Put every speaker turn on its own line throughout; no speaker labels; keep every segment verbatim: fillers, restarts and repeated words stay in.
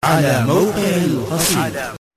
على موقع القصيد.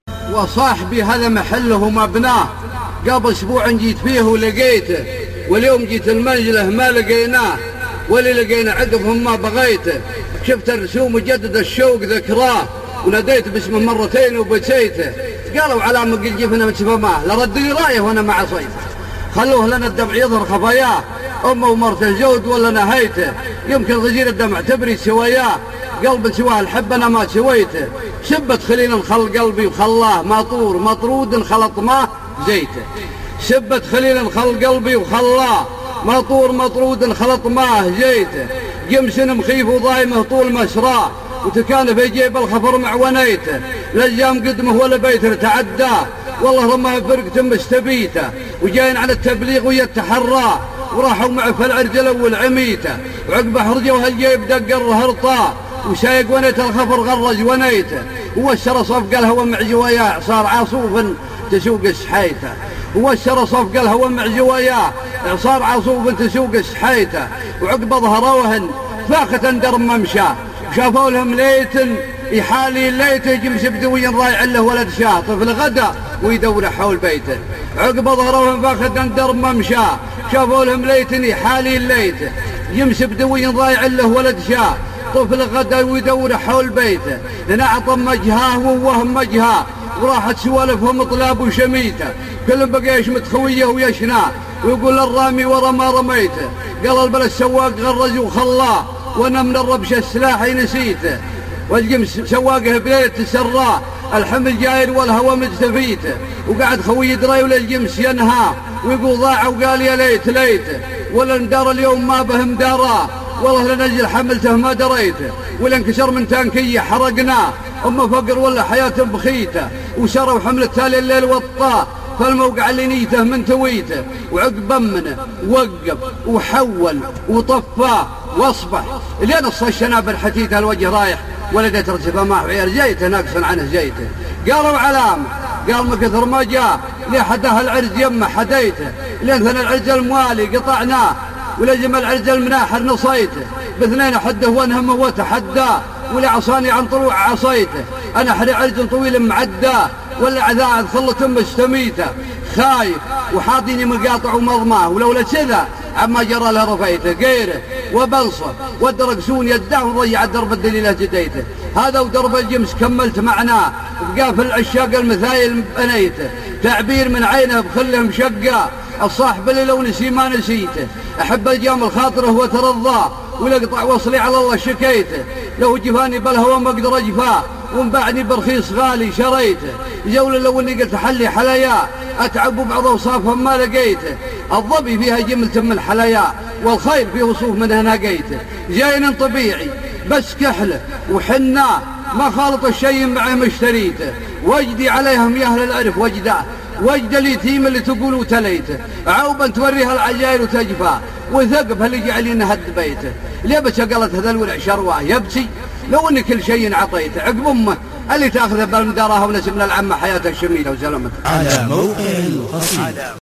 وصاحبي هذا محله مبناه، قبل اسبوع جيت فيه ولقيته، واليوم جيت المنزله ما لقيناه، واللي لقينا عقبهم ما بغيته. شفت الرسوم وجدد الشوق ذكراه، وناديت باسمه مرتين وبكيته. قالوا على مقل جفنا متفماه، لرد لي رايه وانا ما عصيته. خلوه لنا الدمع يظهر خفاياه، امه ومرته الجود ولا نهيته. يمكن غزير الدمع تبري سواياه، قلب سواه الحب انا ما سويته. سبت خليل خل قلبي وخلاه، مطور مطرود خلط ماه زيته. سبت خليل خل قلبي وخلاه، مطور مطرود خلط ماه زيته. جمس مخيف وضايمه طول مسراه، وتكان في جيب الخفر مع ونيته. لجام قدمه ولا بيته تعداه، والله رماه فرقة مستبيته. وجاين على التبليغ ويتحراه، وراحوا معه في العرجله والعميته. وعقبه حرجوها الجيب دق الرهرطاه، وسايق ونيته الخفر غرز ونيته. ووشر صفق الهوى مع جواياه، صار عاصوف تسوق سحيته. ووشر صفق الهوى مع جواياه، صار عاصوف تسوق سحيته. وعقب ظهروهن فاخة درم ممشاه، شافوا لهم ليتن يحالي ليته. جمس بدوي رايع له ولد شاه، طفل غدا ويدور حول بيته. عقب ظهروهن فاخة درم ممشاه، شافوا لهم ليتن يحالي ليته. جمس بدوي رايع له ولد شاه، طفل غدا ويدور حول بيته. نعطم مجهاه ووهم مجهاه، وراحت سوالفهم طلاب وشميته. كل بقيش متخويه ويشناه، ويقول الرامي ورا ما رميته. قال البلا السواق غرز وخلاه، وانا من الربش السلاحي نسيته. والجمس سواقه بليت سراه، الحمل جاير والهوى مجتفيته. وقعد خوي دراي وللجمس ينهاه، ويقول ضاع وقال يا ليت ليته. ولا ندار اليوم ما به مداراه، والله لنجل حملته ما دريته. ولا انكسر من تانكيه حرقناه، أما فقر ولا حياة بخيته. وشروا حمل التالي الليل والطاه، فالموقع اللي نيته من تويته. وعقب منه وقف وحول وطفاه واصبح لين الصشنا الحتيته. الوجه رايح ولدت رتفه ما عير جيته، ناقصا عنه جيته. قالوا علامه، قال ما كثر ما جاء لحدها العرج يمه حديته. لين ثنى العرج الموالي قطعناه، ولجم العرج المناحر نصيته. باثنين حده وانهمه وتحداه، ولا عصاني عن طلوع عصيته. انا حري عرج طويل معداه، ولا عذاب ثلة مستميته. خايف وحاطيني مقاطع ومضماه، ولولا كذا عما جرى له رفيته. غيره وبلصه ودرقسون يده، وضيع درب الدليله جديته. هذا ودرب الجمس كملت معناه، بقى في العشاق المثايل بنيته. تعبير من عينه بخله مشقاه، الصاحب اللي لو نسي ما نسيته. احب الجامل خاطره وترضاه، ولقطع وصلي على الله شكيته. لو جفاني بالهوى ما اقدر اجفاه، وانباعني برخيص غالي شريته. جولة لو اني قلت حلي حلايا، اتعب بعض اوصافهم ما لقيته. الظبي فيها جملة من حلايا، والخير فيه وصوف منها نقيته. جاين طبيعي بس كحله وحناه، ما خالط الشيء معه مشتريته. وجدي عليهم يا اهل العرف وجداه، وجد اليتيم اللي تقول وتليته. عوبا توريها العجائر وتجفاه، وثقب اللي جعلين هد بيته. ليبت قالت هذا الورع شرواه يبكي، لو ان كل شيء عطيته. عقب امه اللي تاخذه بالمدارها ونسب من العمه حياته الشميله وسلامته.
على موقع القصيد.